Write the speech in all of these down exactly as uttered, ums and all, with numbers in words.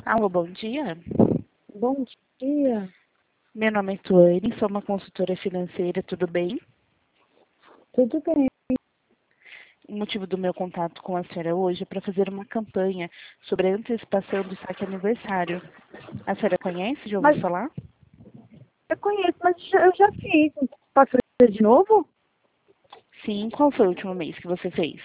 Alô, bom dia. Bom dia. Meu nome é Tuane, sou uma consultora financeira, tudo bem? Tudo bem? O motivo do meu contato com a senhora hoje é para fazer uma campanha sobre a antecipação do saque aniversário. A senhora conhece? Já ouviu Mas falar? eu conheço, mas já- eu já fiz. Posso fazer de novo? Sim, qual foi o último mês que você fez?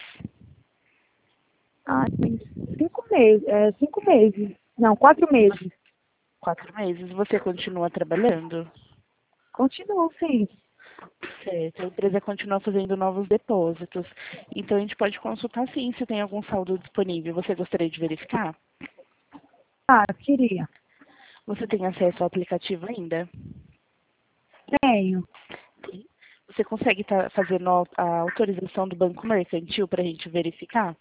Ah, tem cinco meses. É, cinco meses. Não, quatro meses. Quatro meses. Você continua trabalhando? Continuo, sim. Certo. A empresa continua fazendo novos depósitos. Então a gente pode consultar sim se tem algum saldo disponível. Você gostaria de verificar? Ah, queria. Você tem acesso ao aplicativo ainda? Tenho. Sim. Você consegue estar fazendo a a autorização do banco mercantil para a gente verificar?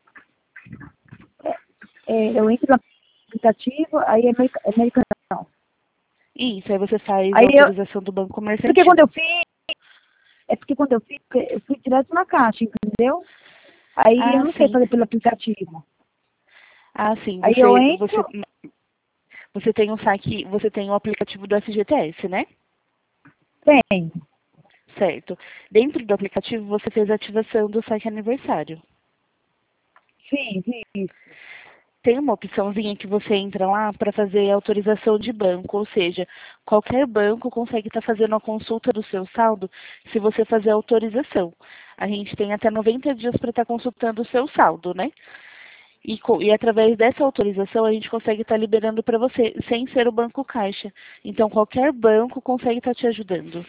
É, eu entro no aplicativo, aí é meio, é meio canção. Isso, aí você faz a Aí eu. autorização do banco Porque quando mercantil. eu fiz. É porque quando eu fiz, eu fui direto na caixa, entendeu? Aí eu Ah, não sei sim. fazer pelo aplicativo. Ah, sim. Aí eu Você, você, entro. você tem um saque, você tem o aplicativo do F G T S, né? Tem. Certo. Dentro do aplicativo você fez a ativação do saque aniversário. Sim, sim. Tem uma opçãozinha que você entra lá para fazer a autorização de banco, ou seja, qualquer banco consegue estar fazendo a consulta do seu saldo se você fazer a autorização. A gente tem até noventa dias para estar consultando o seu saldo, né? E, co- e através dessa autorização a gente consegue estar liberando para você, sem ser o banco caixa. Então qualquer banco consegue estar te ajudando.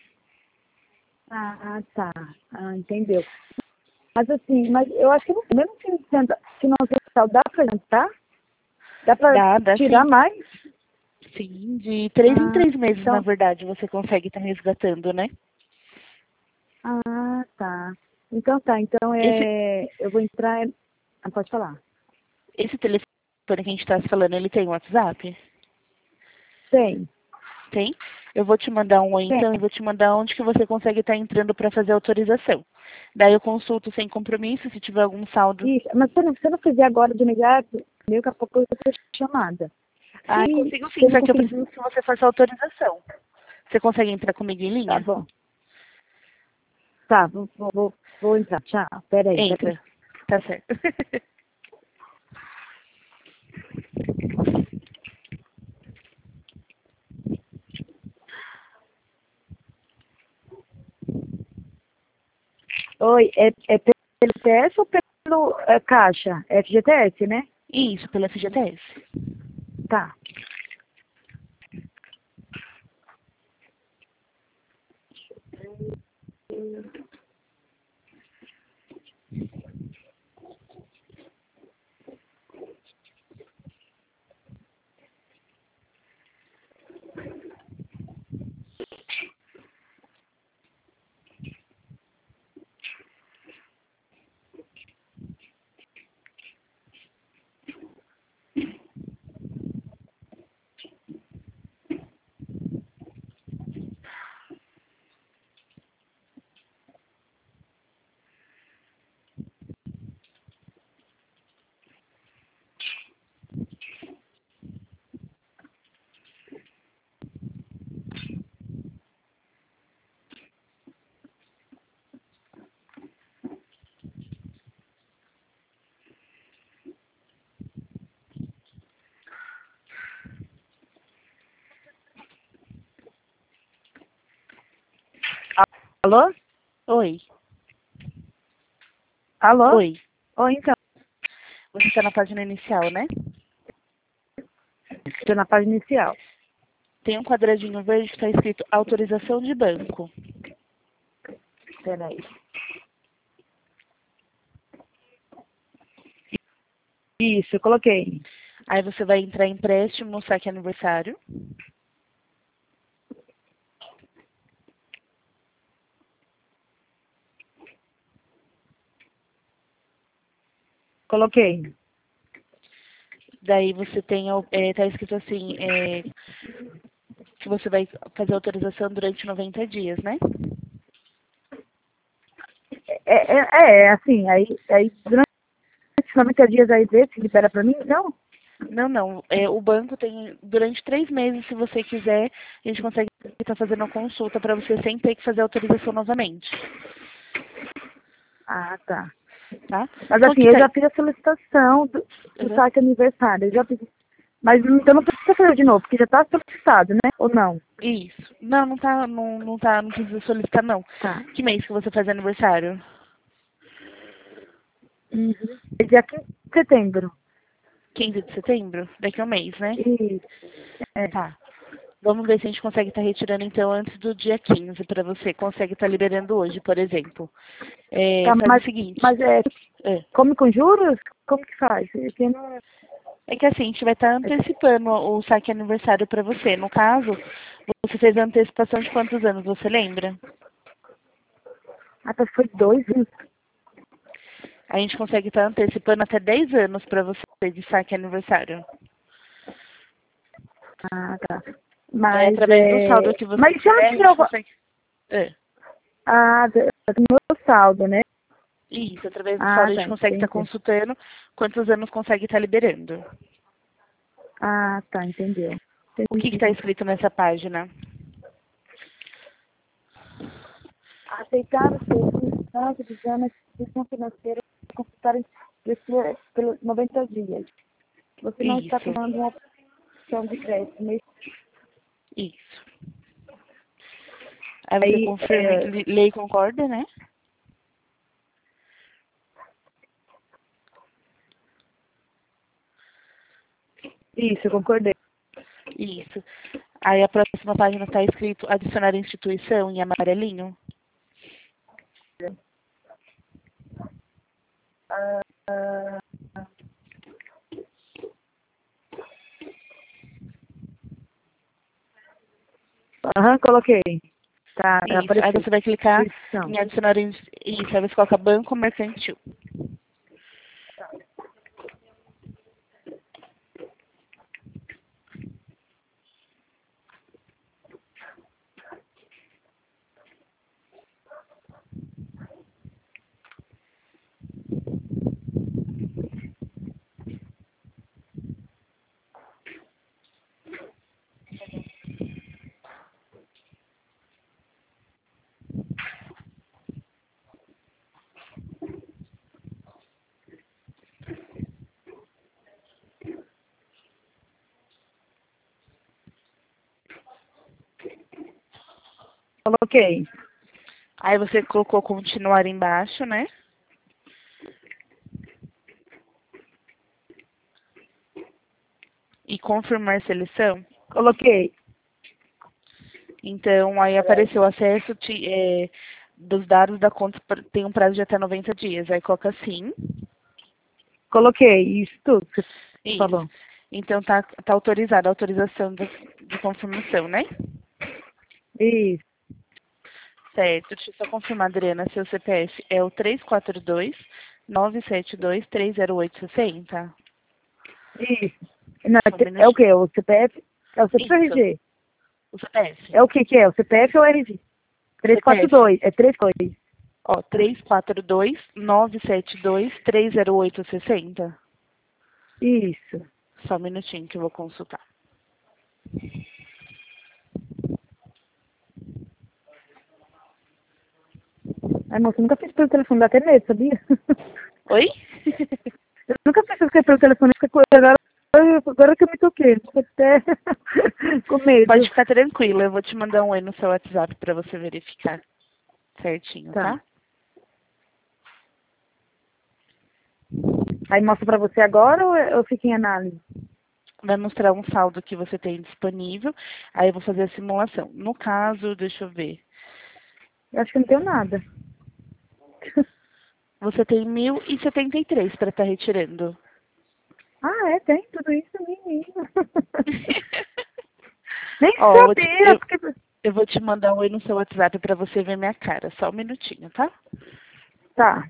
Ah, tá. Ah, entendeu. Mas assim, mas eu acho que não, mesmo que sendo financeiro dá para jantar? Dá para Dá, dá tirar sim. mais? Sim, de três em Ah, três meses, na então, verdade, você consegue estar resgatando, né? ah, tá. Então tá, então Esse, é, eu vou entrar, ah, pode falar. esse telefone que a gente está falando, ele tem WhatsApp? Tem, Tem? Eu vou te mandar um oi tem. então e vou te mandar onde que você consegue estar entrando para fazer a autorização. Daí eu consulto sem compromisso, se tiver algum saldo. Isso, mas se eu não, se eu não fizer agora de imediato, meio que a pouco eu vou ser chamada. Ah, Aí, consigo se sim, eu não só que eu conseguir, preciso que você faça a autorização. Você consegue entrar comigo em tá linha? bom. Tá, vou, vou, vou, vou entrar. Tchau. Peraí, peraí. Entra. Tá certo. Oi, é, é pelo T S ou pelo é, caixa? É F G T S, né? Isso, pela F G T S. Tá. Alô? Oi. Alô? Oi. Oi, então. Você está na página inicial, né? Estou na página inicial. Tem um quadradinho verde que está escrito autorização de banco. Peraí. Isso, eu coloquei. Aí você vai entrar em empréstimo, saque aniversário. Coloquei. Daí você tem, é, tá escrito assim, é, que você vai fazer autorização durante noventa dias, né? É, é, é assim, aí, aí durante noventa dias aí desse, libera pra mim? Não? Não, não. É, o banco tem, durante três meses, se você quiser, a gente consegue estar fazendo a consulta para você sem ter que fazer autorização novamente. Ah, tá. Tá? Mas Qual assim, que eu tá? já fiz a solicitação do, do Uhum. saque aniversário. Eu já fiz. Mas então não precisa fazer de novo, porque já está solicitado, né? Ou não? Isso. Não, não tá, não, não tá, não precisa solicitar, não. Tá. Que mês que você faz aniversário? Uhum. É dia quinze de setembro. quinze de setembro? Daqui a um mês, né? Isso. É. Tá. Vamos ver se a gente consegue estar retirando, então, antes do dia quinze, para você. Consegue estar liberando hoje, por exemplo. É, Tá, faz o mas, seguinte. mas é, É. come com juros? Como que faz? Porque não... É que assim, a gente vai estar antecipando o saque aniversário para você. No caso, você fez a antecipação de quantos anos, você lembra? Ah, tá, foi dois anos. A gente consegue estar antecipando até dez anos para você de saque aniversário. Ah, tá. É, Mas através do saldo é. que você Mas já tiver, a tirou. gente consegue... É. Ah, do do meu saldo, né? Isso, através do Ah, saldo a tá, gente consegue estar entendi. consultando quantos anos consegue estar liberando. Ah, tá, entendeu. O que está Entendi. escrito nessa página? Aceitar o serviço de exame de instituição financeira para consultar esse- pelos noventa dias. Você não está Isso, tomando uma opção de crédito. Mas isso. Aí você aí, confirma, é, li- lê e concorda, né? isso, eu concordei. Isso. Aí a próxima página está escrito adicionar instituição em amarelinho. Aham, coloquei. Tá, Isso. Aí apareceu. você vai clicar Instituição. em adicionar in- isso. Aí você coloca banco mercantil. Coloquei. Aí você colocou continuar embaixo, né? E confirmar seleção. Coloquei. Então, aí apareceu acesso te- é, dos dados da conta pra- tem um prazo de até noventa dias. Aí coloca sim. Coloquei. Isso tudo que você Isso. falou. Então tá, tá autorizada a autorização de, de confirmação, né? Isso. Certo. Deixa eu só confirmar, Adriana. Seu C P F é o três quatro dois, nove sete dois, três zero oito seis zero. Isso. Não, é Só um te- é o minutinho. quê? O C P F? É o C P F ou Isso. R G? O C P F. É o que que é? O C P F ou R G? C P F. trezentos e quarenta e dois. É trezentos e quarenta e dois. Ó, três quatro dois, nove sete dois, três zero oito seis zero. Isso. Só um minutinho que eu vou consultar. Ai, moça, eu nunca fiz pelo telefone, dá até medo, sabia? Oi? Eu nunca fiz isso pelo telefone, fica com- agora, agora que eu me toquei, fico até com medo. Pode ficar tranquila, eu vou te mandar um oi no seu WhatsApp para você verificar certinho, Tá. tá? Aí mostra pra você agora ou eu fico em análise? Vai mostrar um saldo que você tem disponível, aí eu vou fazer a simulação. No caso, deixa eu ver, Eu acho que eu não tenho nada. você tem mil e setenta e três para estar retirando. Ah, é, tem tudo isso, menina. Nem Ó, eu vou, te, sabia, eu, porque... eu vou te mandar um oi no seu WhatsApp para você ver minha cara. Só um minutinho, tá? Tá.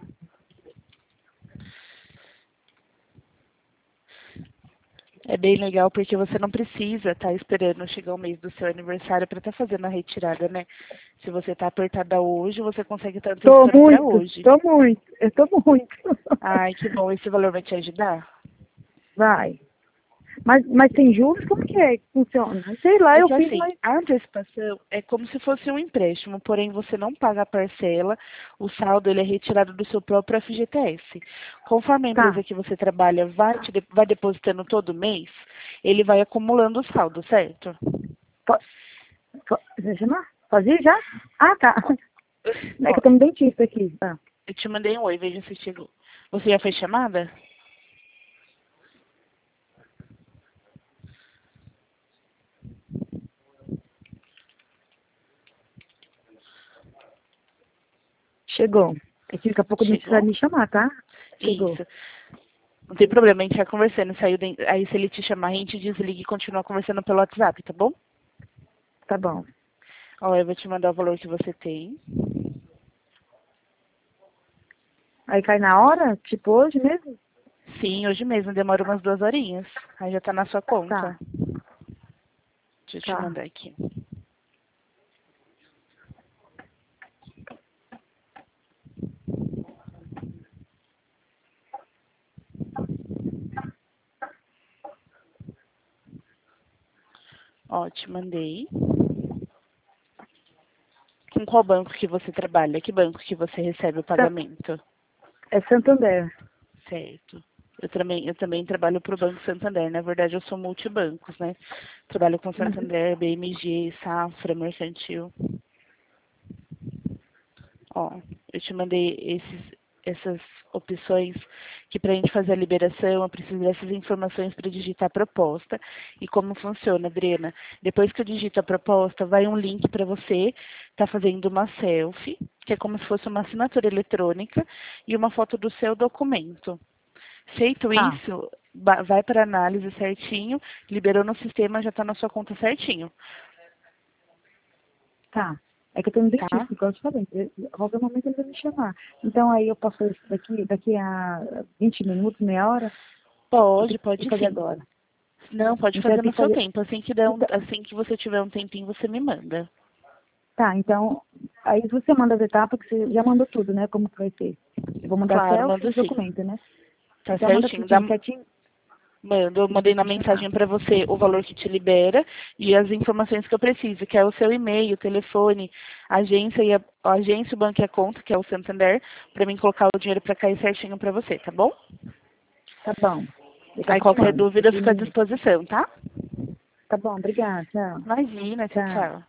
É bem legal porque você não precisa estar esperando chegar o mês do seu aniversário para estar fazendo a retirada, né? Se você está apertada hoje, você consegue estar Tô antecipando para muito, hoje. tô muito, eu tô muito. Ai, que bom. Esse valor vai te ajudar? Vai. Mas, mas tem juros? Como que é que funciona? Sei lá, É eu que fiz, assim, mas... a antecipação é como se fosse um empréstimo, porém você não paga a parcela, o saldo ele é retirado do seu próprio F G T S. Conforme a Tá. empresa que você trabalha vai, te de- vai depositando todo mês, ele vai acumulando o saldo, certo? Po- po- Você chamar? Pode ir já? Ah, tá. É que eu tô Pode. no dentista aqui. Ah. Eu te mandei um oi, veja se chegou. Você já fez chamada? Chegou. É que daqui a pouco o dentista vai Chegou? me chamar, tá? Chegou. Isso. Não tem problema, a gente vai conversando. Saiu de... Aí se ele te chamar, a gente desliga e continua conversando pelo WhatsApp, tá bom? Tá bom. Ó, eu vou te mandar o valor que você tem. Aí cai na hora? Tipo hoje mesmo? Sim, hoje mesmo, demora umas duas horinhas. Aí já tá na sua conta. Tá. Deixa eu te Tá. mandar aqui. Ó, te mandei. Com qual banco que você trabalha? Que banco que você recebe o Sa- pagamento? É Santander. Certo. Eu também, eu também trabalho para o Banco Santander. Na verdade, eu sou multibancos, né? Trabalho com Uhum. Santander, B M G, Safra, Mercantil. Ó, eu te mandei esses, essas opções que para a gente fazer a liberação, eu preciso dessas informações para digitar a proposta. E como funciona, Adriana? Depois que eu digito a proposta, vai um link para você estar fazendo uma selfie, que é como se fosse uma assinatura eletrônica, e uma foto do seu documento. Feito Tá. isso, ba- vai para análise certinho, liberou no sistema, já está na sua conta certinho, Tá. É que eu tô no tá? dentista, igual eu te falei. Eu- A qualquer momento ele vai me chamar. Então aí eu posso fazer isso daqui, daqui a vinte minutos, meia hora? Eu Pode, tenho que pode fazer sim. agora. Não, pode Então eu fazer tenho no que seu fazer. tempo. Assim que, der um, Então, assim que você tiver um tempinho, você me manda. tá, então. Aí você manda as etapas que você já mandou tudo, né? Como que vai ser? Eu vou mandar Claro, selfie e mando os sim. documentos, né? Tá Então manda certinho. Dá, tudinho certinho mando, eu e mandei depois na me chamar. mensagem para você o valor que te libera e as informações que eu preciso, que é o seu e-mail, telefone, agência e a, a agência, o banco e a conta, que é o Santander, para mim colocar o dinheiro para cair certinho para você, tá bom? Tá bom. Daqui a Aí pouco eu qualquer mando. dúvida eu Daqui fico à um minuto. disposição, tá? Tá bom, obrigada. Tchau. Imagina, tchau, Tchau. tchau.